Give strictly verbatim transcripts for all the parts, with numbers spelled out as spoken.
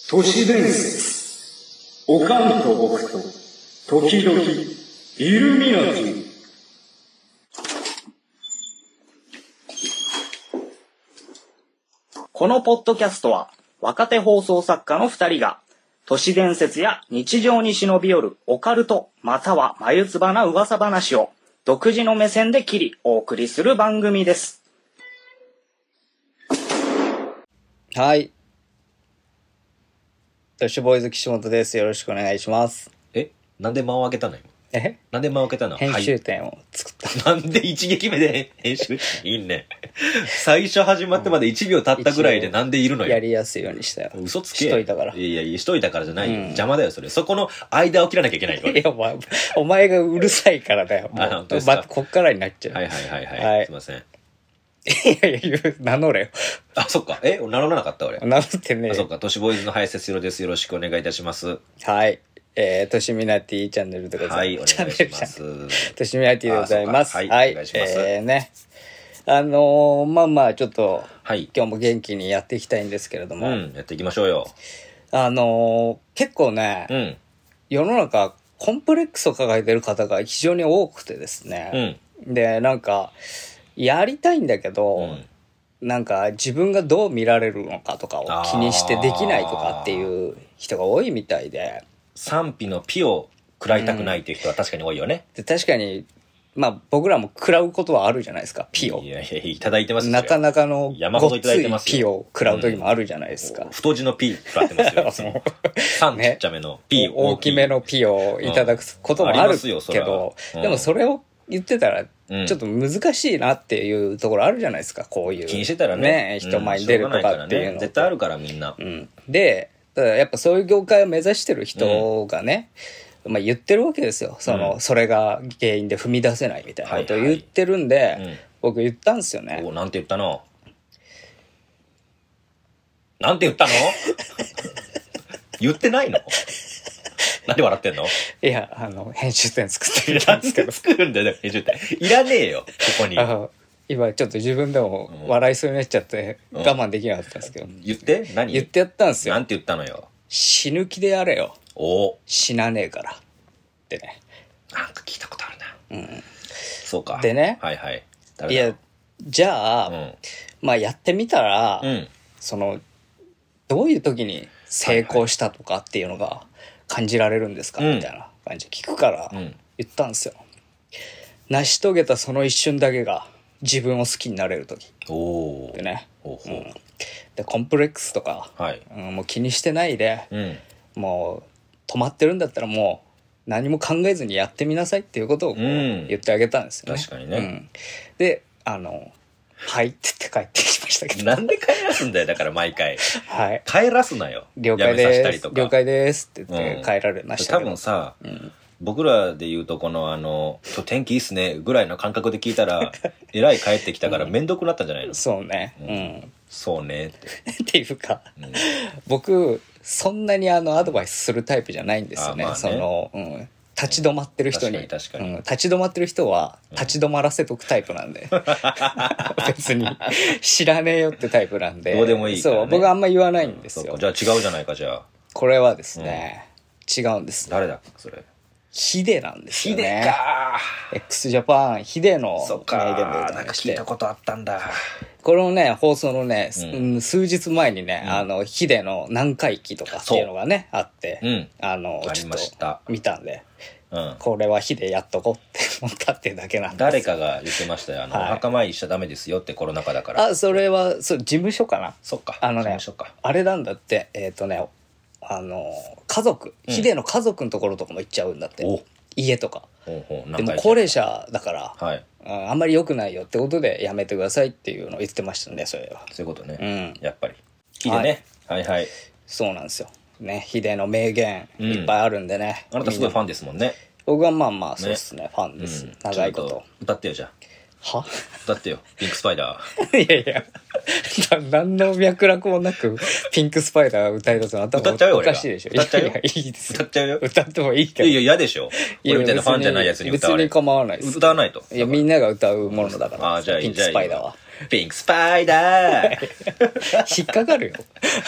都市伝説、おかんと僕と時々イルミナティ。 このポッドキャストは若手放送作家のふたりが都市伝説や日常に忍び寄るオカルトまたは眉唾な噂話を独自の目線で切りお送りする番組です。はい。都市ボーイズ岸本です。よろしくお願いします。 え、なんで間を開けたの今。 えなんで間を開けたの。 編集点を作った、 はい、なんで一撃目で編集いいね。最初始まってまでいちびょう経ったぐらいでなんでいるのよ。 やりやすいようにしたよ。 嘘つけ。 しといたから。 いやいや、しといたからじゃないよ、うん、邪魔だよそれ。そこの間を切らなきゃいけないよ。 いやお前、お前がうるさいからだよ。もうあ、本当ですか。 こっからになっちゃう。 はいはいはいはい。はい、すいません。 いやいや、名乗れよ。 あ、そっか。え、名乗らなかった俺。 名乗ってねえ。 あ、そっか。都市ボーイズの林哲郎です。よろしくお願いいたします。 はい。えー、としみなティチャンネルでございます。はい、お願いします。としみなティでございます。 はい、はい、お願いします。 えーね。あのー、まあまあ、ちょっと、 はい、 今日も元気にやっていきたいんですけれども。 うん、やっていきましょうよ。 あのー、結構ね、うん、世の中、コンプレックスを抱えてる方が非常に多くてですね。うん、で、なんか、やりたいんだけど、うんなんか自分がどう見られるのかとかを気にしてできないとかっていう人が多いみたいで、 賛否のピを食らいたくないっていう人は確かに多いよね。 うん、で確かにまあ僕らも食らうことはあるじゃないですか、ピを。 いやいやいただいてますよ。 なかなかの山ほどいただいてますよ。 ピを食らう時もあるじゃないですか。うん、 太字のピ食らってますよ。さんちっちゃめのピ、 ね、大きめのピをいただくこともあるけど、うん、でもそれを言ってたらちょっと難しいなっていうところあるじゃないですか、こういう。 気にしてたらね。 ね、人前に出るとかっていうの、 ね。絶対あるからみんな。 うん。で、ただやっぱそういう業界を目指してる人がね、うん、まあ言ってるわけですよ。その、うん、それが原因で踏み出せないみたいなことを言ってるんで、はいはいうん、僕言ったんですよね。 お、なんて言ったの？なんて言ったの？言ってないの？なんで笑ってんの？ いや、あの、編集点作ってみたんですけど。 作るんだよ、編集点。いらねえよ、ここに。 あ今ちょっと自分でも笑いそうになっちゃって我慢できなかったんですけど。うん、 言って何？ 言ってやったんですよ。 なんて言ったのよ。 死ぬ気でやれよ。 お死なねえから。ってね。 なんか聞いたことあるな。うん。そうか。 でね。 はいはい。 いや、じゃあ、うん、まあやってみたら、うん、その、どういう時に成功したとかっていうのが感じられるんですか、はいはい、みたいな感じで聞くから言ったんですよ。うん、成し遂げたその一瞬だけが自分を好きになれる時。 おでね。 ほうほう。うん、 で、コンプレックスとか、はいうん、もう気にしてないで、うん、もう止まってるんだったらもう何も考えずにやってみなさいっていうことをこう言ってあげたんですよね。 確かにね。うん、 で、あの、はいって言って帰ってきましたけど。 なんで帰らすんだよ、だから毎回。 はい。 帰らすなよ。 了解です。了解ですって言って帰られましたけど。 うん、多分さ、うん、僕らで言うとこのあの、今日天気いいっすねぐらいの感覚で聞いたら、えらい帰ってきたから面倒くなったんじゃないの？ そうね。うん。 そうねって。 っていうか、うん、僕、そんなにあのアドバイスするタイプじゃないんですよね。まあねその、うん。立ち止まってる人に、 確かに確かに、 うん、立ち止まってる人は立ち止まらせとくタイプなんで、うん、別に知らねえよってタイプなんで、 どうでもいいから、ね、 そう僕あんま言わないんですよ、 うん、じゃあ違うじゃないか。じゃあこれはですね、うん、違うんです。 誰だそれ？ ヒデなんですよね。 ヒデか X ジャパンヒデの名言でございまして、なんか聞いたことあったんだ。 このね放送のね、うん、数日前にね、うん、あのヒデの南海記とかっていうのがねあって、うん、あのありました。 見たんで、うん、これはヒデやっとこうって思ったっていうだけなんです。 誰かが言ってましたよ。あの、はい、お墓参りしちゃダメですよってコロナ禍だから。 あ、それはそう事務所かな。 そっか。 あのね、あれなんだって、えっとね、あの家族、うん、ヒデの家族のところとかも行っちゃうんだって。お家とか。ほうほうでも高齢者だから、はい、あんまり良くないよってことでやめてくださいっていうのを言ってましたね、それは。 そういうことね。うん、やっぱり。ヒデね、はい。はいはい。 そうなんですよ。ね、ヒデの名言いっぱいあるんでね。 うん、あなたすごいファンですもんね。 僕はまあまあそうですね、ねファンです、うん、長いこと。 歌ってよじゃあ。は？ 歌ってよ、ピンクスパイダー。 いやいや、何の脈絡もなくピンクスパイダー歌い出すの頭歌っちゃうよ。 おかしいでしょ。 歌っちゃうよ。 いやいやいいですよ。 歌っちゃうよ。 歌ってもいいけど。 いやいや嫌でしょ。俺みたいなファンじゃないやつに歌われる。 別に構わないです。 歌わないと。 いやみんなが歌うものだから。 あじゃあピンクスパイダーは。 ピンクスパイダー。 引っかかるよ。 引っか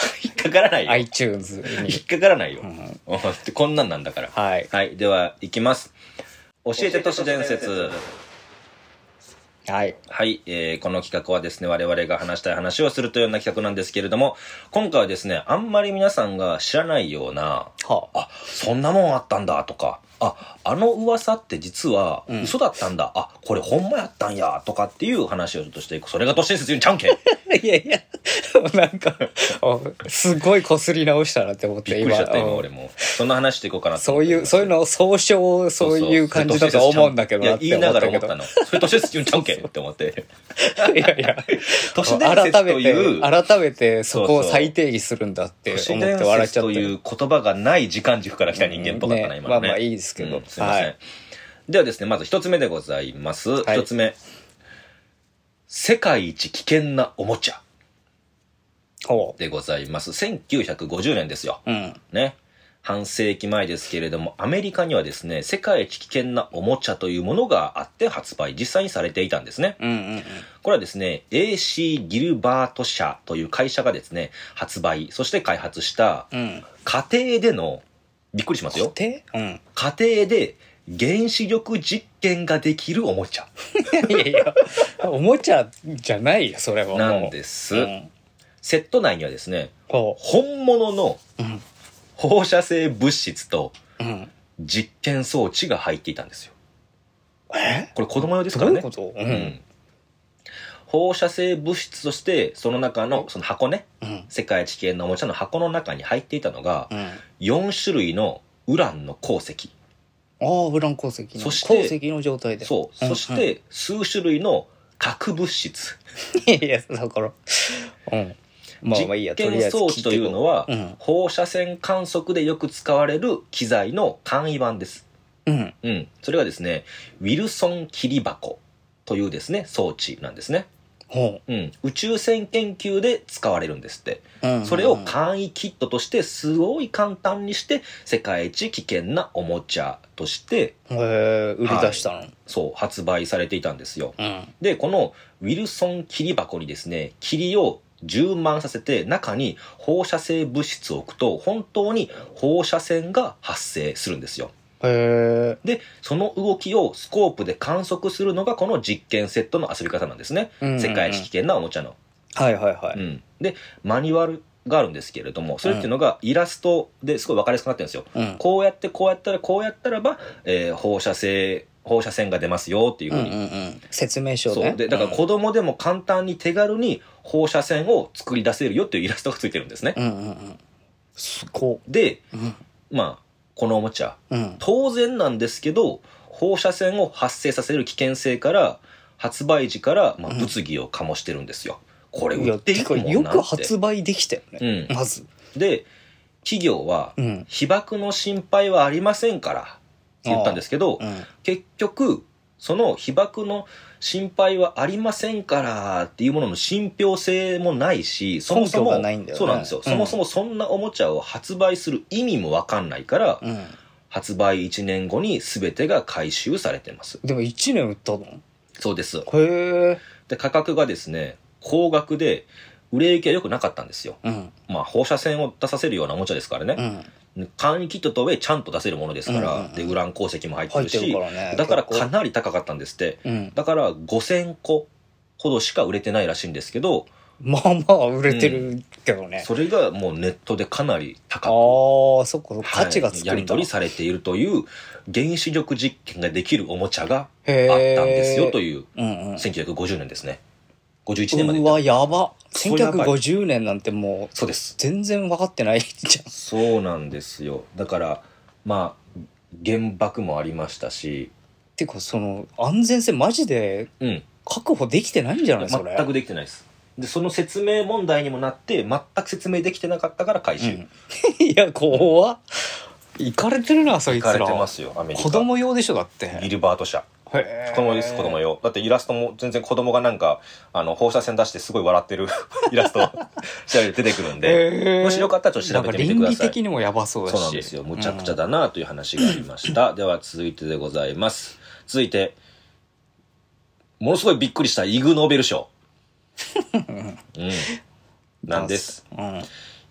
かからないよ。 iTunes に。 引っかからないよ。 うん、 こんなんなんだから。 はい。 はい。では、いきます。教えて都市伝説。 はい。 はい、えー。この企画はですね、我々が話したい話をするというような企画なんですけれども、今回はですね、あんまり皆さんが知らないような、はあ、あ、そんなもんあったんだとか、あ、あの噂って実は嘘だったんだ、うん、あ、これほんまやったんやとかっていう話をちょっとしていく。それが都市伝説言うんちゃうんけいやいや、なんか、すごいこすり直したなって思って、 びっくりしちゃった今俺も。そんな話していこうかなとそういう、そういうのを総称、そういう感じだと思うんだけどなって思ったけど。 いや、言いながら思ったの。それ都市伝説言うんちゃうんけって思って。 いやいや、 都市伝説という。 改めてそこを再定義するんだって思って笑っちゃった。 という言葉がない時間軸から来た人間っぽかったな、今のね。 まあまあいいですけど。 うん、すいません。はい、ではですね、まず一つ目でございます。一、はい、つ目。世界一危険なおもちゃ。でございます。せんきゅうひゃくごじゅうねんですよ。うん、ね。半世紀前ですけれども、アメリカにはですね、世界一危険なおもちゃというものがあって発売、実際にされていたんですね。うんうんうん、これはですね、エーシー ギルバート社という会社がですね、発売、そして開発した、家庭での、びっくりしますよ。 家庭、うん、 家庭で原子力実験ができるおもちゃ。 いやいや、おもちゃじゃないよ、それは。 なんです。うん、セット内にはですね、本物の、うん放射性物質と実験装置が入っていたんですよ。 え？ これ子供用ですからね。 どういうこと？ うんうん、放射性物質としてその中のその箱ね、うん、世界一危険なおもちゃの箱の中に入っていたのが、うん、よん種類のウランの鉱石。 ああ、ウラン鉱石の鉱石の状態で。 そう。うん、そして数種類の核物質。 いや、だから。うん。 まあまあいいや、実験装置というのは、うん、放射線観測でよく使われる機材の簡易版です。うん。うん。それがですね、ウィルソン切り箱というですね、装置なんですね。ほう。うん。宇宙船研究で使われるんですって。うんうんうん、それを簡易キットとしてすごい簡単にして世界一危険なおもちゃとして、 へー、売り出したの、はい、 そう、発売されていたんですよ。うん、で、このウィルソン切り箱にですね、霧を充満させて中に放射性物質を置くと本当に放射線が発生するんですよ。へー。で、その動きをスコープで観測するのがこの実験セットの遊び方なんですね。うんうんうん、世界一危険なおもちゃの。 はいはいはい。 うん、で、マニュアルがあるんですけれども、それっていうのがイラストですごい分かりやすくなってるんですよ。うん、こうやってこうやったらこうやったらば、えー、放射性放射線が出ますよっていうふうに、うんうんうん、 説明書ね。 そうでだから子供でも簡単に手軽に放射線を作り出せるよっていうイラストがついてるんですね。うんうんうん、 すごい。 で、うん、まあこのおもちゃ、うん、当然なんですけど放射線を発生させる危険性から発売時から、まあ、物議を醸してるんですよ。うん、これ売っていくもんなんて。 よく発売できたよね。うん、まず。 で企業は、うん、被爆の心配はありませんからって言ったんですけど、うん、結局その被爆の心配はありませんからっていうものの信憑性もないし、そもそも、 ないんだよね、 そうなんですよ、うん、そもそもそんなおもちゃを発売する意味も分かんないから、うん、発売いちねんごに全てが回収されてます。 でもいちねん売ったの？ そうです。 へー。 で価格がですね高額で売れ行きは良くなかったんですよ。うん、まあ放射線を出させるようなおもちゃですからね。うん、簡易キットとはいえちゃんと出せるものですから、うんうんうん、でウラン鉱石も入ってるし、 からね、 だからかなり高かったんですって、うん、だからごせんこほどしか売れてないらしいんですけど、 まあまあ売れてるけどね、うん、 それがもうネットでかなり高く、 ああそっか、価値がつくんだ、 はい、やり取りされているという原子力実験ができるおもちゃがあったんですよという、うんうん、せんきゅうひゃくごじゅうねんですね。ごじゅういちねんまで。 うわやば、せんきゅうひゃくごじゅうねんなんてもうそうです、 全然分かってないじゃん。 そうなんですよ。だからまあ原爆もありましたし、 てかその安全性マジで確保できてないんじゃない、うん、それ全くできてないです。でその説明問題にもなって全く説明できてなかったから回収、うん、 いや怖っ、いかれてるなそいつら。 いかれてますよアメリカ。 子供用でしょだって。 ギルバート社、子供です、子供用。だってイラストも全然子供がなんかあの放射線出してすごい笑ってるイラスト調べて出てくるんで、もしよかったらちょっと調べてみてください。 倫理的にもやばそうだし。 そうなんですよ、むちゃくちゃだなという話がありました、うん、では続いてでございます。続いてものすごいびっくりしたイグ・ノーベル賞うんなんです、うん、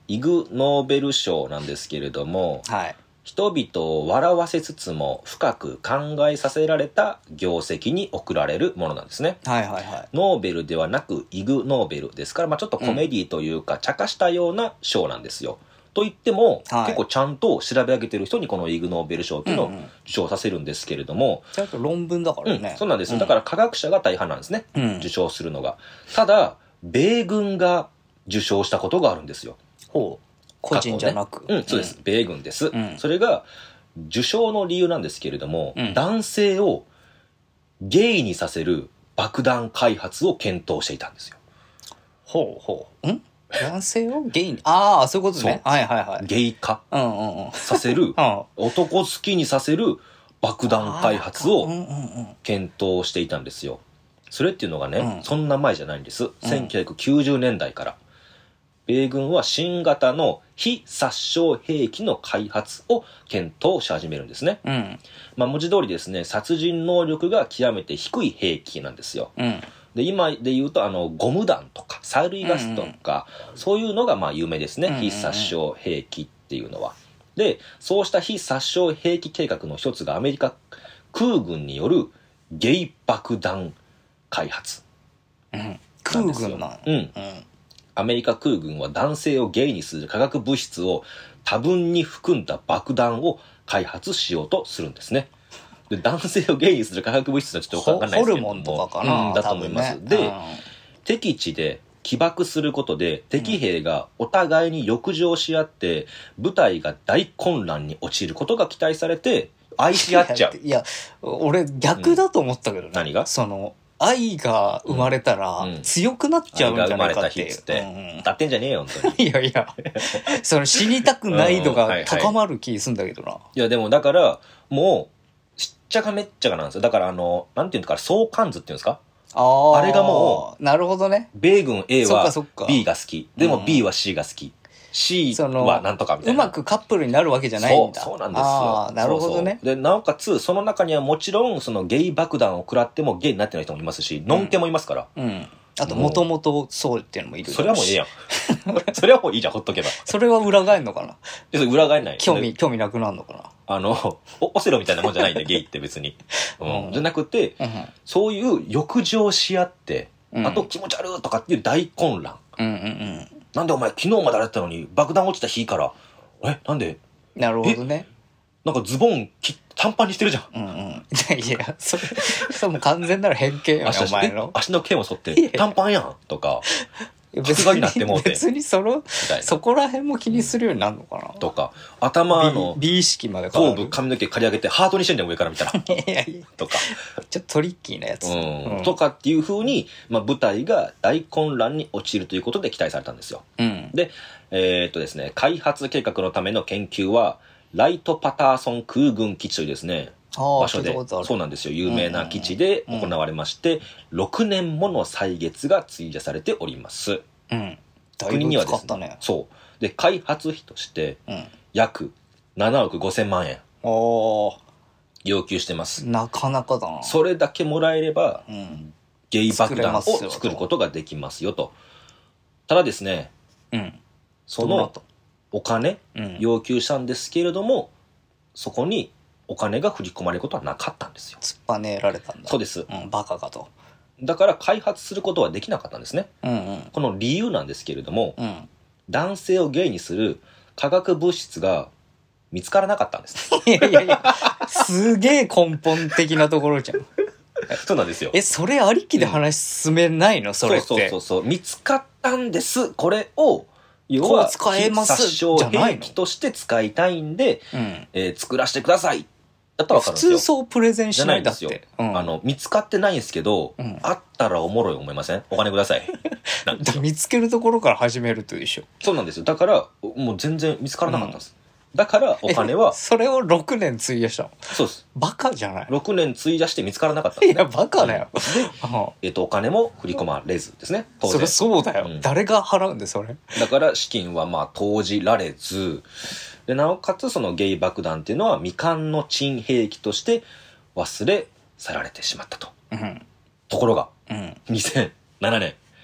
イグ・ノーベル賞なんですけれども、 はい、 人々を笑わせつつも深く考えさせられた業績に贈られるものなんですね。 はいはいはい。 ノーベルではなくイグ・ノーベルですから、まあ、ちょっとコメディというか、茶化したような賞なんですよ。と言っても、はい、結構ちゃんと調べ上げてる人にこのイグ・ノーベル賞っていうのを受賞させるんですけれども、 ちゃんと論文だからね、 うん、そうなんですよ。だから科学者が大半なんですね、うん、受賞するのが。ただ米軍が受賞したことがあるんですよ。 ほう、個人じゃなく、 ね、うん、そうです、うん、米軍です、うん、それが受賞の理由なんですけれども、うん、男性をゲイにさせる爆弾開発を検討していたんですよ。 ほうほう、ん男性をゲイに、ああ、そういうことね。はいはいはい。 ゲイ化させる、男好きにさせる爆弾開発を検討していたんですよ。それっていうのがね、うん、そんな前じゃないんです。うん、せんきゅうひゃくきゅうじゅうねんだいから。米軍は新型の非殺傷兵器の開発を検討し始めるんですね。うん、まあ文字通りですね、殺人能力が極めて低い兵器なんですよ。うん、で今で言うとあのゴム弾とか催涙ガスとか、うんうん、そういうのがまあ有名ですね、うんうんうん、非殺傷兵器っていうのは。でそうした非殺傷兵器計画の一つがアメリカ空軍によるゲイ爆弾開発、 うん、空軍なの、 うんうん、アメリカ空軍は男性をゲイにする化学物質を多分に含んだ爆弾を開発しようとするんですね。で男性をゲイにする化学物質はちょっと分かんないですけども、 ホルモンとかかな、 うん、だと思います、ね、で、うん、敵地で起爆することで敵兵がお互いに抑上し合って部隊が大混乱に陥ることが期待されて愛し合っちゃう。 いや俺逆だと思ったけどね、うん、 何がその愛が生まれたら強くなっちゃうんじゃないかっていう、うん、愛が生まれた日っつって、 うん、歌ってんじゃねえよ本当に。 いやいやその死にたくない度が高まる気するんだけどな、うんはいはい、 いやでもだからもうしっちゃかめっちゃかなんですよ。だからあのなんていうんですか、相関図っていうんですか、あ, あれがもうなるほどね、 米軍 A は B が好きでも B は C が好き、うん、C はなんとかみたいな、 うまくカップルになるわけじゃないんだ。 そうそうなんですよ。 あなるほどね。 そうそうでなおかつその中にはもちろんそのゲイ爆弾を食らってもゲイになってない人もいますし、ノンケもいますから、 うん、うん、あともともとそうっていうのもいる。 それはもういいやんそれはもういいじゃん、ほっとけば。 それは裏返んのかな。 裏返んない。 興味興味なくなるのかな。 あのオセロみたいなもんじゃないんでゲイって別に、うん、じゃなくて、うん、そういう抑上し合って、うん、あと気持ち悪いとかっていう大混乱、うんうんうん、なんでお前昨日まであれだったのに爆弾落ちた日からえなんで、 なるほどね、 なんかズボン短パンにしてるじゃん、 うんうん、いやそれそれも完全なる偏見やねお前の足の毛も剃って短パンやんとか別に別にそのそこら辺も気にするようになるのかな、 とか頭の美意識まで頭部髪の毛刈り上げてハートにしてんだよ上から見たらいやいやとかちょっとトリッキーなやつ、 うんうん、とかっていう風に、まあ、部隊が大混乱に陥るということで期待されたんですよ、うん、でえー、っとですね開発計画のための研究はライトパターソン空軍基地というですね場所でそうなんですよ有名な基地で行われまして、うんうん、ろくねんもの歳月が費やされております、 うん、国にはですね、ねそうで開発費として約ななおくごせんまんえん要求してます。 なかなかだな。 それだけもらえれば、うん、ゲイ爆弾を作ることができますよと。ただですね、うん、そのお金、うん、要求したんですけれどもそこにお金が振り込まれることはなかったんですよ。 突っぱねられたんだ。 そうです、 うん、バカかと。 だから開発することはできなかったんですね、うんうん、この理由なんですけれども、うん、男性をゲイにする化学物質が見つからなかったんです。 いやいやいやすげえ根本的なところじゃんそうなんですよ。 えそれありきで話進めないの、うん、それって。 そうそうそうそう見つかったんです。これを要は使えます殺傷兵器として使いたいんで、うんえー、作らせてくださいだったら分かるんですよ。 普通そうプレゼンしないんだって。 じゃないんですよ、うん、あの見つかってないんですけど、うん、あったらおもろい思いません？お金ください見つけるところから始めるというでしょ。 そうなんですよ。だからもう全然見つからなかったんです、うん、だからお金はそれをろくねん費やしたの。 そうです。 バカじゃない。 ろくねん費やして見つからなかったんです、 ね、いやバカだよ、 うん、で、えー、とお金も振り込まれずですね。当然それそうだよ、うん、誰が払うんでそれ。 だから資金はまあ投じられずでなおかつそのゲイ爆弾っていうのは未完の珍兵器として忘れ去られてしまったと、うん、ところが、うん、にせんななねん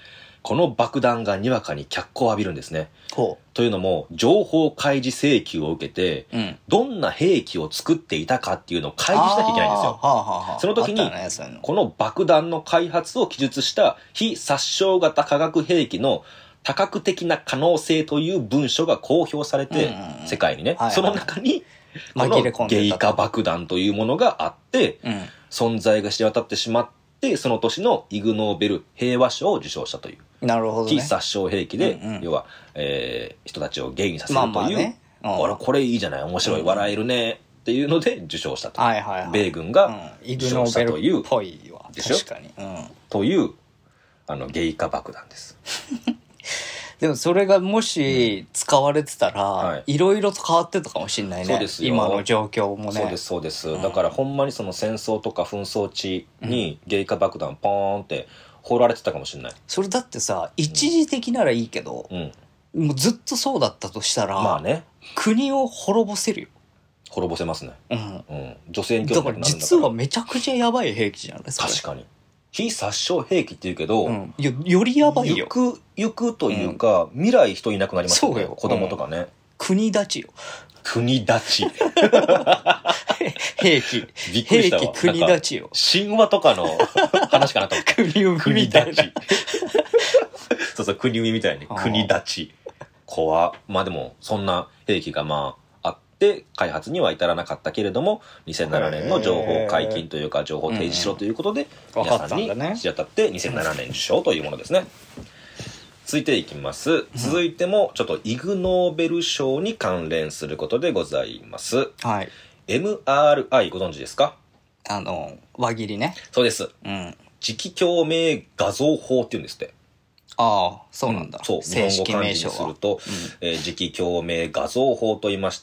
この爆弾がにわかに脚光を浴びるんですね。というのも、情報開示請求を受けて、うん、どんな兵器を作っていたかっていうのを開示しなきゃいけないんですよ。はあはあ、その時に、ね、この爆弾の開発を記述した非殺傷型化学兵器の多角的な可能性という文書が公表されて、うんうん、世界にね、はいはい、その中に、このゲイ化爆弾というものがあって、うん、存在が知れ渡ってしまって、その年のイグ・ノーベル平和賞を受賞したという。 なるほどね。 非殺傷兵器で、うんうん、要は、えー、人たちをゲイにさせるという、まあまあね、うん、これいいじゃない、面白い、うん、笑えるねっていうので受賞したと。はいはいはい、米軍が受賞したという、 イグ・ノーベルっぽいわ。 でしょ？ 確かに。うん、 という、あの、ゲイ化爆弾です。 でもそれがもし使われてたら、いろいろと変わってたかもしれないね。そうですよ。今の状況もね。 そうですそうです、うん、だからほんまにその戦争とか紛争地にゲイ化爆弾ポーンって放られてたかもしれない。 それだってさ、一時的ならいいけど、うん、もうずっとそうだったとしたら、まあね、国を滅ぼせるよ。 滅ぼせますね。うん。うん、女性に興味なくなるんだから。だから実はめちゃくちゃやばい兵器じゃないですか。 確かに。非殺傷兵器って言うけど、うん、 よ, よりやばいよ。 行く、行くというか、うん、未来人いなくなりますよね。そうよ。子供とかね。うん、 国立ちよ。 国立ち。 兵器。びっくりしたわ。兵器国立ちよ。 神話とかの話かなと思った。 国海みたいな。 そうそう、国海みたいに。国立ち。怖。まあでも、そんな兵器がまあ、で開発には至らなかったけれどもにせんななねんの情報解禁というか情報提示しろということで、うん、皆さんに知り当たってにせんななねん受賞というものですね。続いていきます。続いてもちょっとイグ・ノーベル賞に関連することでございます、はい、エムアールアイ ご存知ですか？ あの輪切りね。 そうです、うん、磁気共鳴画像法っていうんですって。 ああ、そうなんだ。 うん、そう、日本語漢字にすると、うん、えー、磁気共鳴画像法と言いまして、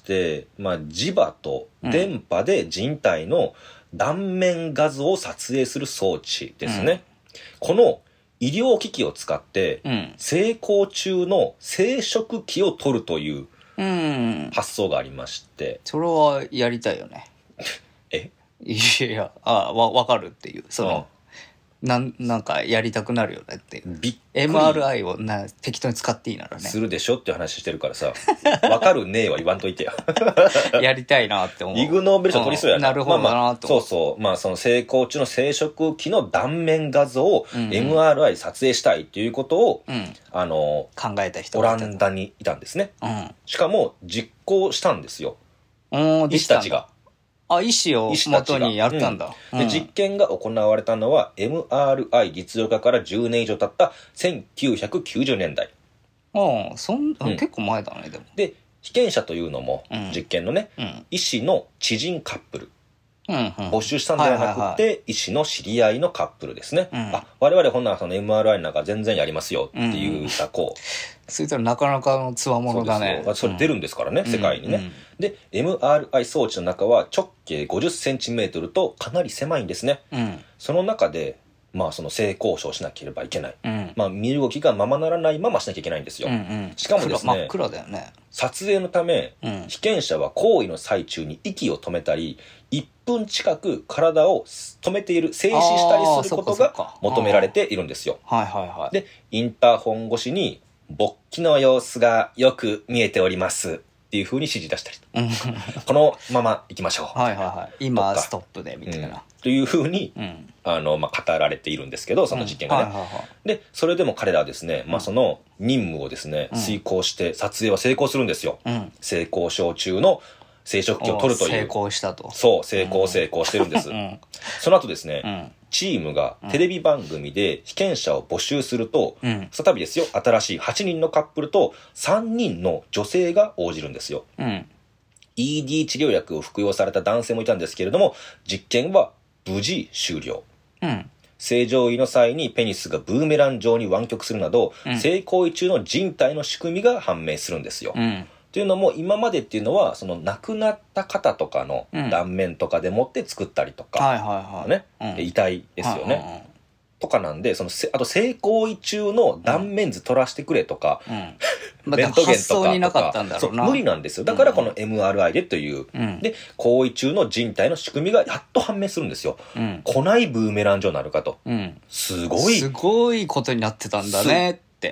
まあ、磁場と電波で人体の断面画像を撮影する装置ですね。うん、この医療機器を使って、うん、性交中の生殖器を取るという発想がありまして。うん、 それはやりたいよね。えいやいや、あわ、わかるっていう。その、うんなん、なんかやりたくなるよねっていう。びっくり エムアールアイ をな適当に使っていいならね。 するでしょっていう話してるからさ。わかるねえは言わんといてよ。 やりたいなって思う。 イグ・ノーベル賞取りそうやな。 なるほどなと思う。まあまあ、 そうそう。まあその性交中の生殖器の断面画像を エムアールアイ 撮影したいっていうことを、うん、あの、 考えた人オランダにいたんですね。うん、しかも実行したんですよ。医師たちが。 あ、医師を元にやったんだ、 うんで。実験が行われたのは エムアールアイ 実用化からじゅうねん以上経ったせんきゅうひゃくきゅうじゅうねんだい。 ああ、そん、うん、結構前だね、でも。 で、被験者というのも、うん、実験のね、うん、医師の知人カップル。うんうん、募集したんではなくて、はいはいはい、医師の知り合いのカップルですね。うん、あ、我々ほんならその エムアールアイ なんか全然やりますよっていうた子。 それとなかなかの強者だね。 それ出るんですからね、うん、世界にね、うんうん。で、エムアールアイ 装置の中は直径ごじゅっセンチメートルとかなり狭いんですね。うん、その中で、まあその性交渉しなければいけない。うん、まあ身動きがままならないまましなきゃいけないんですよ。うんうん、しかもですね、 真っ暗だよね。 撮影のため、うん、被験者は行為の最中に息を止めたり、いっぷん近く体を止めている、静止したりすることが求められているんですよ。はいはいはい。で、インターホン越しに、勃起の様子がよく見えておりますっていう風に指示出したり。このまま行きましょう。 はいはいはい。今ストップでみたいな。うん、 という風に、うん、あの、まあ、語られているんですけど、その実験がね。うんはいはいはい、で、それでも彼らはですね、まあ、その任務をですね、うん、遂行して撮影は成功するんですよ。うん、性交渉中の生殖器を取るという。 成功したと。 そう、成功成功してるんです。うん、その後ですね、うんチームがテレビ番組で被験者を募集すると、うん、再びですよ、新しいはちにんのカップルとさんにんの女性が応じるんですよ。うん、イーディー 治療薬を服用された男性もいたんですけれども、実験は無事終了。うん、正常位の際にペニスがブーメラン状に湾曲するなど、うん、性行為中の人体の仕組みが判明するんですよ。うんというのも今までっていうのはその亡くなった方とかの断面とかでもって作ったりとか、うんはいはいはいね、遺体ですよね、はいはいはい、とかなんでそのあと性行為中の断面図撮らせてくれとか、うん、レントゲンとかとかそう無理なんですよ。だからこの エムアールアイ でという、うん、で行為中の人体の仕組みがやっと判明するんですよ、うん、来ないブーメラン状になるかと、うん、すごいすごいことになってたんだね 。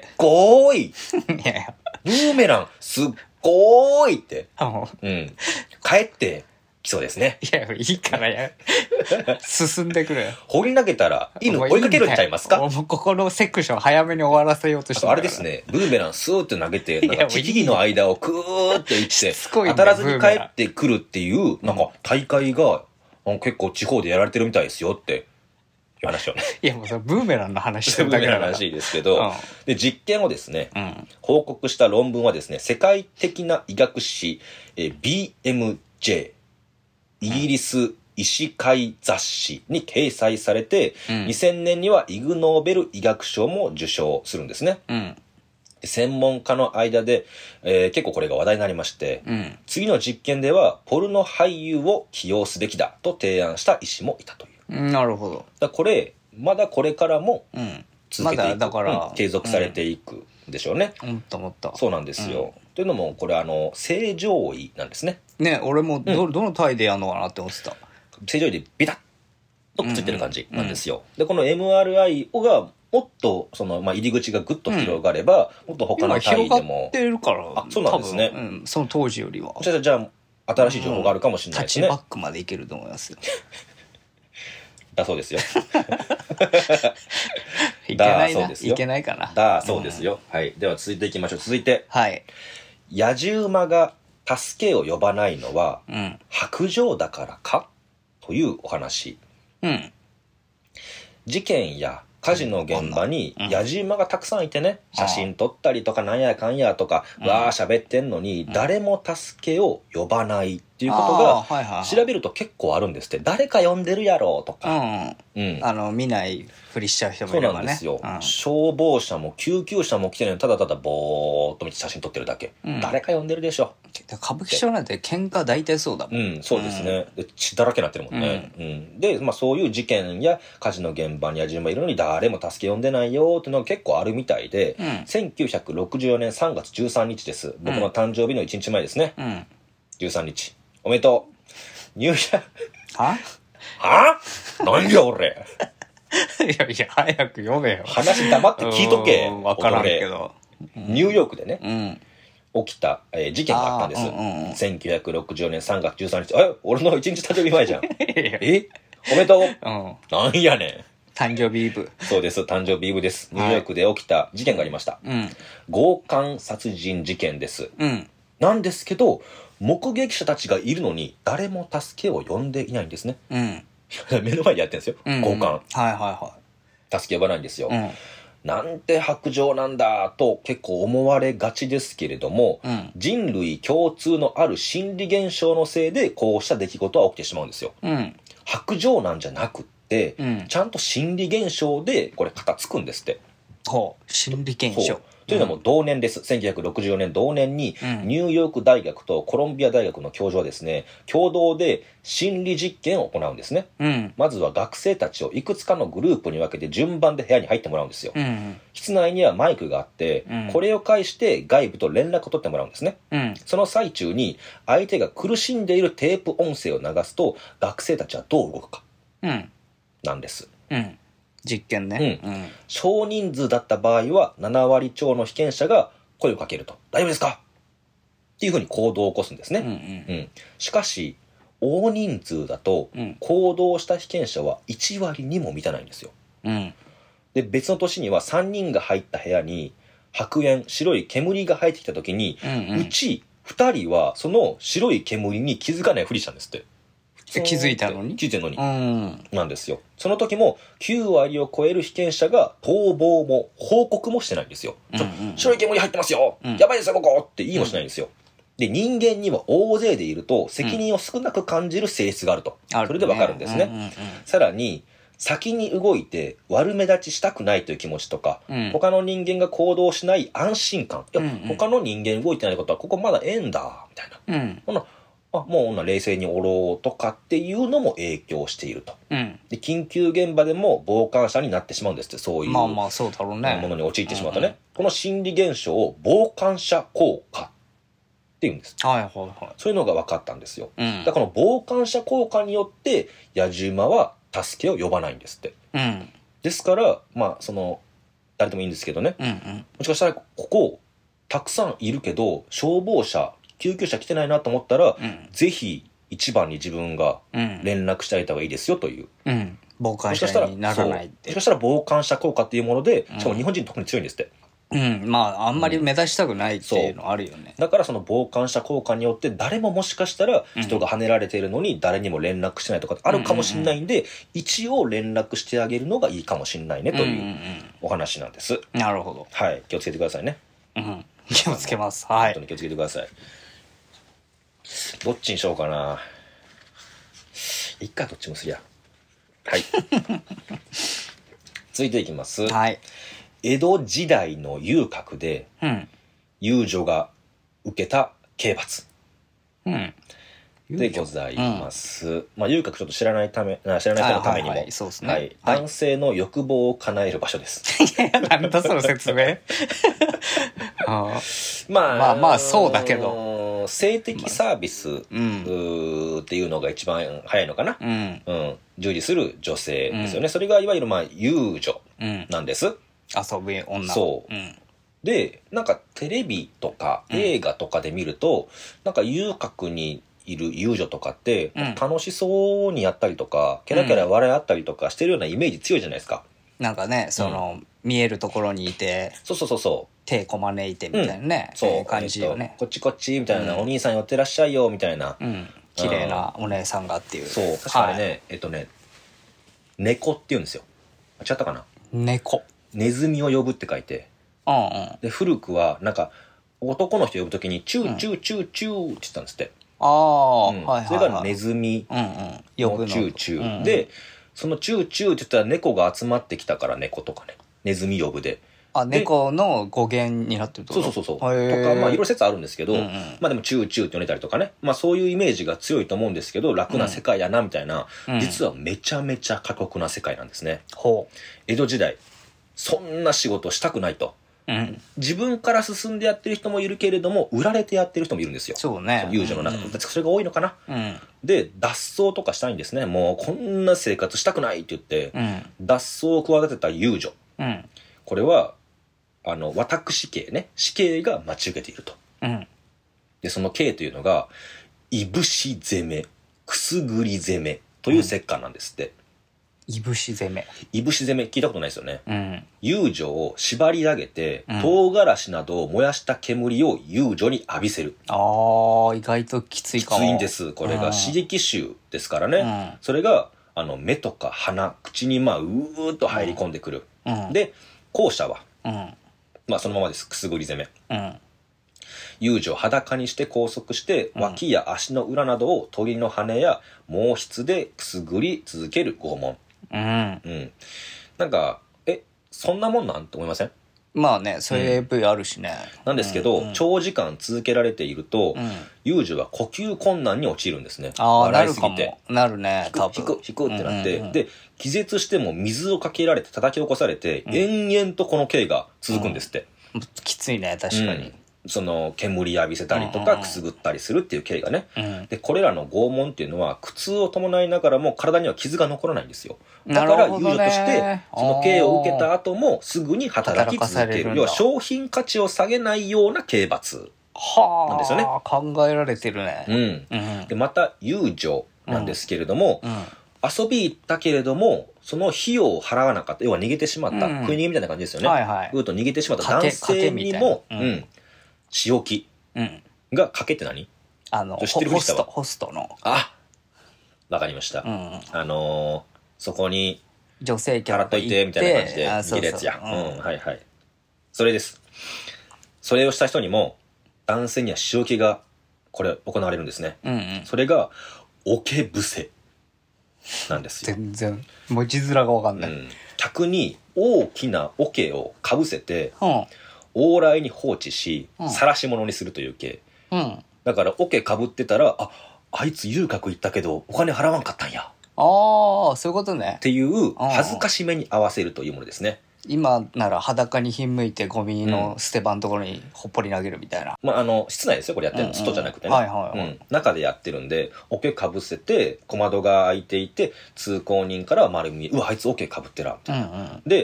ごーい。いやいや。 ブーメラン、すっごーいって。うん。帰ってきそうですね。 いや、いいからや。進んでくれ。 放り投げたら犬追いかけるんちゃいますか？ もうここのセクション早めに終わらせようとしてる。 あれですね、ブーメランスーって投げて、なんか木々の間をクーっていって、当たらずに帰ってくるっていう、なんか大会が結構地方でやられてるみたいですよって。話をね。 いやもうそれブーメランの話してるだけだから。 ブーメランの話ですけど、うん、で実験をですね、 うん、 報告した論文はですね、世界的な医学誌、え ビーエムジェー、イギリス医師会雑誌に掲載されて、うん、にせんねんにはイグ・ノーベル医学賞も受賞するんですね。うん、専門家の間で、えー、結構これが話題になりまして、うん、次の実験ではポルノ俳優を起用すべきだと提案した医師もいたという。 なるほど。 だこれまだこれからも続けていく、 うん、まだだから、 うん、継続されていくでしょうね。 うん、と思った。 そうなんですよ。うん、というのもこれあの正常位なんですね。 ね、俺も ど,、うん、どの体でやるのかなって思ってた。 正常位でビタッとくっついてる感じなんですよ。うんうんうん、でこの エムアールアイ がもっとその、まあ、入り口がぐっと広がれば、うん、もっと他の体でも広がってるから。 あ、そうなんですね。 うん、その当時よりは。 じゃあじゃあ新しい情報があるかもしれないですね。 タッチバックまでいけると思いますよ。 だそうですよ。 いけないな。いけないかな。 だそうですよ。うん、はい。では続いていきましょう。続いて。 はい。 野獣馬が助けを呼ばないのは、うん、薄情だからかというお話。うん。事件や火事の現場に野獣馬がたくさんいてね、写真撮ったりとかなんやかんやとか、うん、わー喋ってんのに、誰も助けを呼ばないっていうことが、はいはいはい、調べると結構あるんですって。誰か呼んでるやろとか。 うんうん、あの見ないふりしちゃう人もいればね。 そうなんですよ、うん、消防車も救急車も来てるのにただただぼーっと見て写真撮ってるだけ、うん、誰か呼んでるでしょ。 歌舞伎町なんて喧嘩大体そうだもん。 うん、そうですね、うん、で血だらけになってるもんね、うんうん、で、まあ、そういう事件や火事の現場に野獣馬いるのに誰も助け呼んでないよっていうのが結構あるみたいで、うん、せんきゅうひゃくろくじゅうよねんさんがつじゅうさんにちです。僕の誕生日のいちにちまえですね、うん、じゅうさんにちおめでとう。入社はは何や俺いやいや早く読めよ。 話黙って聞いとけ。 分からんけど、 うん、ニューヨークでね、うん、起きた、えー、事件があったんです、うんうんうん、せんきゅうひゃくろくじゅうよねんさんがつじゅうさんにち。え俺のいちにち誕生日前じゃん。えおめでとう、うん、なんやねん誕生日イブ。 そうです、誕生日イブです。ニューヨークで起きた事件がありました、うん、強姦殺人事件です、うん、なんですけど目撃者たちがいるのに誰も助けを呼んでいないんですね、うん、目の前でやってるんですよ、うんうん、強姦、はいはいはい、 助け呼ばないんですよ、うん、なんて薄情なんだと結構思われがちですけれども、うん、人類共通のある心理現象のせいでこうした出来事は起きてしまうんですよ、うん、薄情なんじゃなくって、うん、ちゃんと心理現象でこれ片付くんですって。 ほう、心理現象というのも同年です、せんきゅうひゃくろくじゅうよねん同年にニューヨーク大学とコロンビア大学の教授はですね、共同で心理実験を行うんですね、うん、まずは学生たちをいくつかのグループに分けて順番で部屋に入ってもらうんですよ、うん、室内にはマイクがあって、うん、これを介して外部と連絡を取ってもらうんですね、うん、その最中に相手が苦しんでいるテープ音声を流すと学生たちはどう動くか、うん、なんです、 うん実験ね、 うんうん、少人数だった場合はななわり超の被験者が声をかけると大丈夫ですかっていうふうに行動を起こすんですね、うんうんうん、しかし大人数だと行動した被験者はいちわりにも満たないんですよ、うん、で別の年にはさんにんが入った部屋に白煙白い煙が入ってきた時に、うんうん、うちふたりはその白い煙に気づかないふりしたんですって。 気づいたのに気づいてるのに、うん、なんですよ。その時もきゅうわりを超える被験者が逃亡も報告もしてないんですよ、うんうん、白い煙入ってますよ、うん、やばいですよここって言いもしないんですよ、うん、で人間には大勢でいると責任を少なく感じる性質があると、うん、それでわかるんですね、うんうんうん、さらに先に動いて悪目立ちしたくないという気持ちとか、うん、他の人間が行動しない安心感、いや、うんうん、他の人間動いてないことはここまだええんだみたいな、うん、このあもう冷静におろうとかっていうのも影響していると、うん、で緊急現場でも傍観者になってしまうんですって。そういうまあまあそうだろうね、 ものに陥ってしまうとね、うんうん、この心理現象を傍観者効果っていうんです、 はいはいはい、 そういうのが分かったんですよ、うん、だからこの傍観者効果によって野獣馬は助けを呼ばないんですって、うん、ですからまあその誰でもいいんですけどね。 うんうん、 もしかしたら、ここ、たくさんいるけど、消防車、救急車来てないなと思ったら、うん、ぜひ、一番に自分が連絡してあげた方がいいですよという。 うん。傍観者にならないって。 もしかしたら傍観者効果っていうもので、しかも日本人特に強いんですって。 うん。まあ、あんまり目立ちたくないっていうのあるよね。 うん、だからその傍観者効果によって、誰ももしかしたら人が跳ねられているのに誰にも連絡してないとかあるかもしれないんで、うんうんうん、一応連絡してあげるのがいいかもしれないねというお話なんです。うんうん、なるほど。 はい。気をつけてくださいね。 うん。気をつけます。はい。 本当に気をつけてください。どっちにしようかな。いっか、どっちもすりゃ。はい。続いていきます。 はい。 江戸時代の遊郭で、うん、遊女が受けた刑罰。うん。でございます。うん、まあ、遊郭ちょっと知らないため、知らない人のためにも、はいはいはい、そうですね。はい。男性の欲望を叶える場所です。 いや、なんだその説明。 あまあ、 まあまあ、そうだけど。 性的サービス、まあ、うっていうのが一番早いのかな。うん。うん。従事する女性ですよね。うん、それがいわゆるまあ、遊女なんです。うん、 遊ぶ女。 そう。うん、で、なんかテレビとか映画とかで見ると、うん、なんか遊郭にいる遊女とかって、うん、楽しそうにやったりとか、キャラキャラ笑い合ったりとかしてるようなイメージ強いじゃないですか。 なんかね、その、うん、見えるところにいて、 そうそうそうそう。 手こまねいてみたいなね、うん、そう感じよね、 えー、こっちこっちみたいな、うん、お兄さん寄ってらっしゃいよみたいな、 うん、綺麗なお姉さんがっていう。 そう確かにね、はい、えっとね猫って言うんですよ。違ったかな。 猫。 ネズミを呼ぶって書いて、うんうん、で古くはなんか男の人呼ぶときにチューチューチューチューって言ってたんですって。ああ、うん、はいはいはい、それがネズミのチューチュー、うんうん、でそのチューチューって言ったら猫が集まってきたから猫とかね、ネズミ呼ぶで。 あ、猫の語源になってるとそうそうそうそうとか、まあいろいろ説あるんですけど、うんうん、まあでもチューチューって呼んでたりとかね、まあそういうイメージが強いと思うんですけど、楽な世界やなみたいな、うん、実はめちゃめちゃ過酷な世界なんですね。ほう。江戸時代そんな仕事したくないと、うん、自分から進んでやってる人もいるけれども売られてやってる人もいるんですよ。 そうね。 遊女の中で、うん、それが多いのかな、うん、で脱走とかしたいんですね。もうこんな生活したくないって言って、うん、脱走を企てた遊女、うん、これはあの私刑ね、死刑が待ち受けていると、うん、でその刑というのがいぶし攻めくすぐり攻めという折檻なんですって。 いぶし攻め。 いぶし攻め聞いたことないですよね。うん、遊女を縛り上げて、うん、唐辛子などを燃やした煙を遊女に浴びせる。 ああ、意外ときついかも。 きついんです。これが刺激臭ですからね。うん、それがあの目とか鼻、口にまあうーっと入り込んでくる。うん、で後者は、うん、まあそのままです。くすぐり攻め。うん、遊女を裸にして拘束して、うん、脇や足の裏などを鳥の羽や毛筆でくすぐり続ける拷問。うん、うん、なんかえそんなもんなんて思いません？ まあね、そういう エーブイ あるしね、 うん、なんですけど、うんうん、長時間続けられていると、うん、遊女は呼吸困難に陥るんですね。 ああ、なるかも。なるね、 多分。引く、引くってなって、うんうんうん、で、気絶しても水をかけられて叩き起こされて、うん、延々とこの刑が続くんですって。 うん、きついね、確かに。うん、その煙浴びせたりとかくすぐったりするっていう刑がね、うん、でこれらの拷問っていうのは苦痛を伴いながらも体には傷が残らないんですよ。だから遊女としてその刑を受けた後もすぐに働き続ける、要は商品価値を下げないような刑罰なんですよね。 はあ、考えられてるね。 うん、うん、でまた遊女なんですけれども、うんうん、遊び行ったけれどもその費用を払わなかった、要は逃げてしまった、うん、食い逃げみたいな感じですよね。はいはい、ぐーっと逃げてしまった男性にも、うん、仕置きが賭けって何？ あの、知ってるホスト、ホストの。 あ、わかりました。うん、あのー、そこに女性キャラ払っといてみたいな感じで逃げるやつや。うん、うん、はいはい。それです。それをした人にも男性には仕置きがこれ行われるんですね。うんうん、それが桶伏せなんですよ。 全然文字面がわかんない。うん、 客に大きな桶をかぶせて。うん往来に放置し、晒し物にするという刑、うん、だからオケかぶってたらああいつ遊郭行ったけどお金払わんかったんや、 ああそういうことねっていう恥ずかしめに合わせるというものですね。 今なら裸にひんむいてゴミの捨て場のところにほっぽり投げるみたいな、 うん、まああの室内ですよこれやってるの、うんうん、外じゃなくてね、はいはいはい、うん、中でやってるんでオケかぶせて小窓が開いていて通行人から丸見えうわあいつオケかぶってらみたいな、うんうん、で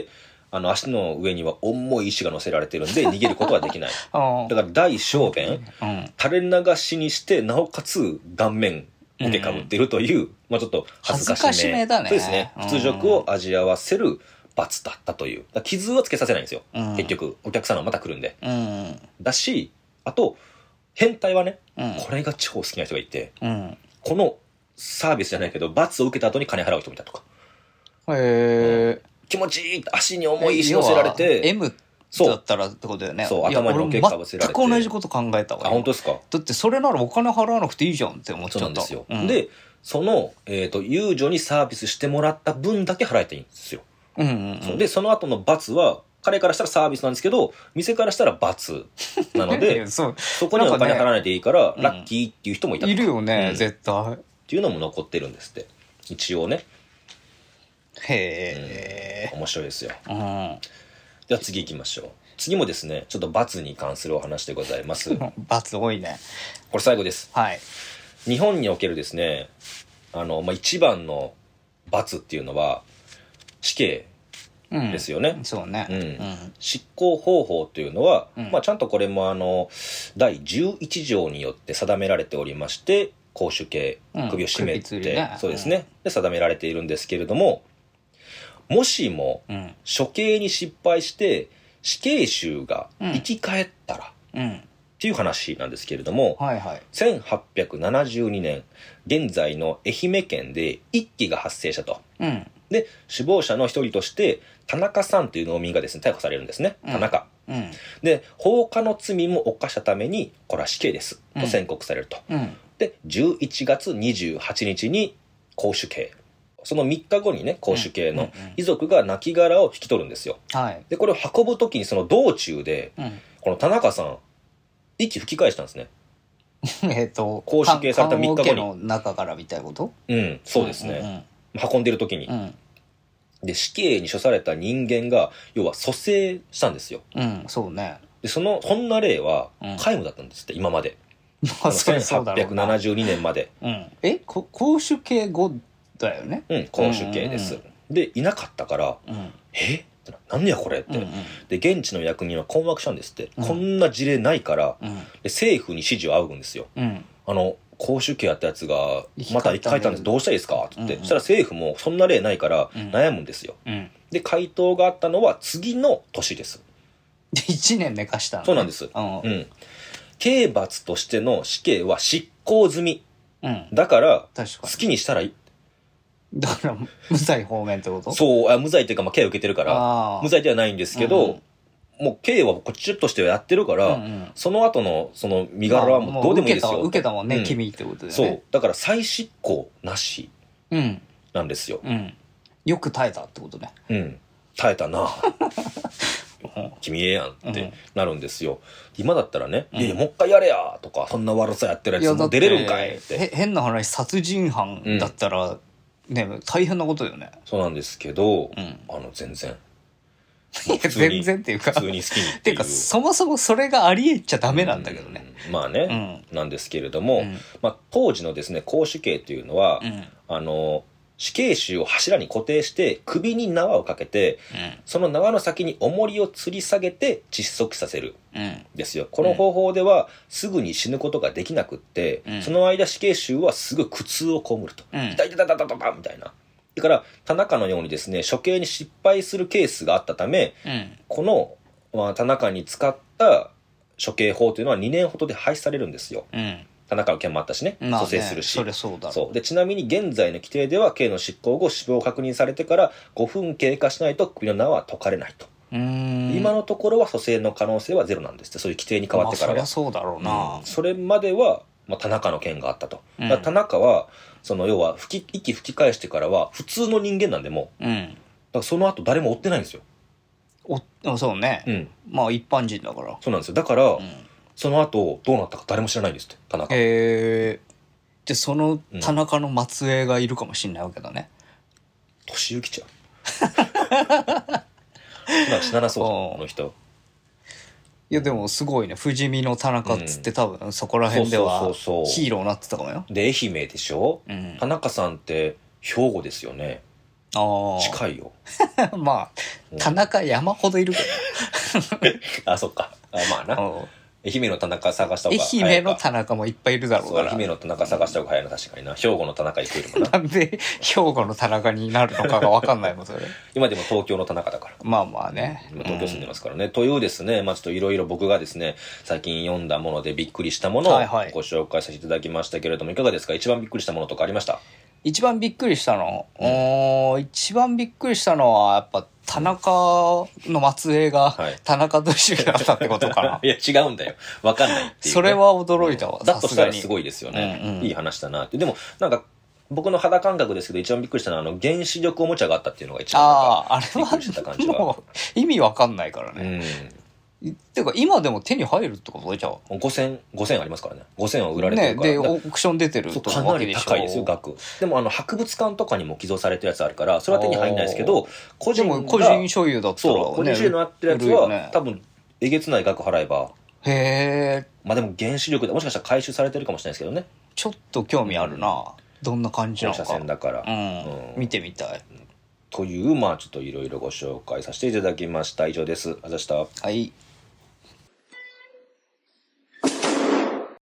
あの足の上には重い石が乗せられてるんで逃げることはできないだから大小便、うん、垂れ流しにしてなおかつ顔面受けかぶってるという、うん、まあちょっと恥ずかしめ、 恥ずかしめだね。 そうですね、屈辱を味わわせる罰だったという。傷はつけさせないんですよ、うん、結局お客さんはまた来るんで、うん、だし、あと変態はね、うん、これが超好きな人がいて、うん、このサービスじゃないけど罰を受けた後に金払う人もいたとか。 へえ、 うん、気持ちいい、足に重い石乗せられて M だったらってことだよね。 そう、頭にロケかぶせられて。 全く同じこと考えたわ。 あ、本当ですか。 だってそれならお金払わなくていいじゃんって思っちゃった。 そうなんですよ、うん、でその、えーと、遊女にサービスしてもらった分だけ払えていいんですよ、うんうんうん、でその後の罰は彼からしたらサービスなんですけど店からしたら罰なのでそ, そこにはお金払わないでいいから、ね、ラッキーっていう人もいたと、 うん、いるよね、 うん、 絶対っていうのも残ってるんですって一応ね。 へえ、 うん、面白いですよ、うん、では次行きましょう。次もですねちょっと罰に関するお話でございます。 罰多いね。 これ最後です。 はい。 日本におけるですねあの、まあ、一番の罰っていうのは死刑ですよね、 うん、そうね、うんうん、 執行方法というのは、うんまあ、ちゃんとこれもあのだいじゅういち条によって定められておりまして絞首刑、首を絞めて、うんね、そうですね、うん、で定められているんですけれども、もしも処刑に失敗して死刑囚が生き返ったら、うんうんっていう話なんですけれども、はいはい、せんはっぴゃくななじゅうにねん現在の愛媛県で一揆が発生したと、うん、で首謀者の一人として田中さんという農民がですね逮捕されるんですね、うん、田中、うん、で放火の罪も犯したためにこれは死刑ですと宣告されると、うん、でじゅういちがつにじゅうはちにちに絞首刑、そのみっかごにね絞首刑の遺族が亡骸を引き取るんですよ、はい、でこれを運ぶ時にその道中で、うん、この田中さん息吹き返したんですね。 えっと絞首刑されたみっかごに棺桶の中からみたいなこと？ うんそうですね、うんうん、運んでる時に、うん、で死刑に処された人間が要は蘇生したんですよ、 うんそうね、 でそのそんな例は皆無だったんですって、うん、今まであのせんはっぴゃくななじゅうにねんまで、 うん、え絞首刑後だよね。 うん絞首刑です、うんうんうん、でいなかったから、うん、えなんやこれって、うんうん、で現地の役人は困惑したんですって、うん、こんな事例ないから、うん、で政府に指示を仰ぐんですよ、うん、あの絞首刑やったやつがまた生き返ったんです、どうしたらいいですかって言って、うんうん、そしたら政府もそんな例ないから悩むんですよ、うん、で回答があったのは次の年です。 いちねん寝かしたの、ね、 そうなんです、うんうん、刑罰としての死刑は執行済み、うん、だから好きにしたらいい、 だから無罪方面ってこと？ そう、あ無罪っていうか、まあ、刑を受けてるから無罪ではないんですけど、うんうん、もう刑はこっちとしてはやってるから、うんうん、その後のその身柄はもうどうでもいいですよ、まあ、 受けた受けたもんね、うん、君ってことでね。 そうだから再執行なしなんですよ、 うんうん、よく耐えたってことね。 うん耐えたな君ええやんってなるんですよ、うん、今だったらね、うん、いやいやもう一回やれやとか、そんな悪さやってるやつも出れるんかいって、 へ変な話殺人犯だったら、うんね、大変なことよね。 そうなんですけど、うん、あの全然全然っていうか普通に好きにっていうかそもそもそれがありえちゃダメなんだけどね、 うん、まあね、うん、なんですけれども、うん、まあ、当時のですね絞首刑というのは、うん、あの死刑囚を柱に固定して首に縄をかけて、うん、その縄の先に重りを吊り下げて窒息させる、うん、ですよ。この方法ではすぐに死ぬことができなくって、うん、その間死刑囚はすごい苦痛を被ると、うん、痛い痛い痛い痛い痛いみたいな。だから田中のようにですね処刑に失敗するケースがあったため、うん、この、まあ、田中に使った処刑法というのはにねんほどで廃止されるんですよ、うん、田中の件もあったしね、 まあね、 蘇生するし、 それそうだろう。 そうでちなみに現在の規定では刑の執行後死亡確認されてからごふん経過しないと首の縄は解かれないと。うーん今のところは蘇生の可能性はゼロなんですって、そういう規定に変わってからは、まあ、 そりゃそうだろうな、 うん、それまでは、まあ、田中の件があったと、うん、だから田中はその要は吹き息吹き返してからは普通の人間なんでもう、うん、だからその後誰も追ってないんですよ。 おそうね、うん、まあ一般人だから。 そうなんですよ。だから、うん、その後どうなったか誰も知らないんですって田中。 へえ。じゃあその田中の末裔がいるかもしれないわけだね。 年行きちゃうまあ死ななそうじゃんこの人。 いやでもすごいね、不死身の田中っつって、うん、多分そこら辺ではヒーローになってたかもよ。 で愛媛でしょ、うん、田中さんって兵庫ですよね。 あ近いよ。 まあ、田中山ほどいるけど。あ、そっか。あまあな。愛媛の田中探した方が早いか。愛媛の田中もいっぱいいるだろうから。 愛媛の田中探した方が早いな、確かにな。兵庫の田中行くよりもな。 なんで兵庫の田中になるのかが分かんないもん、それ。 今でも東京の田中だから。 まあまあね。 今東京住んでますからね。うん、というですね、まあちょっといろいろ僕がですね、最近読んだものでびっくりしたものをご紹介させていただきましたけれども、いかがですか？一番びっくりしたものとかありました？ 一番びっくりしたの、うん、お一番びっくりしたのはやっぱ田中の末裔が田中と一緒だったってことかな。 はい、いや違うんだよ。わかんないっていう、ね。 それは驚いたわ。 だとしたらすごいですよね。うんうん、いい話だなって。でもなんか僕の肌感覚ですけど一番びっくりしたのはあの原子力おもちゃがあったっていうのが一番びっくりした感じが。あれはもう意味わかんないからね。うんていうか今でも手に入るってことじゃあごせん、ごせんありますからね。ごせんは売られてるから。 ね、で、オークション出てるとかなり高いですよ、額。でもあの、博物館とかにも寄贈されてるやつあるから、それは手に入んないですけど、 個人が。個人所有だったら、ね。 そう、個人所有のあってるやつは、ね、多分、えげつない額払えば。 へー。 まあでも原子力でもしかしたら回収されてるかもしれないですけどね。 ちょっと興味あるな。うん、どんな感じなのか。 放射線だから。 うん。うん、見てみたい。 という、まあちょっといろいろご紹介させていただきました。以上です。あざした。 はい。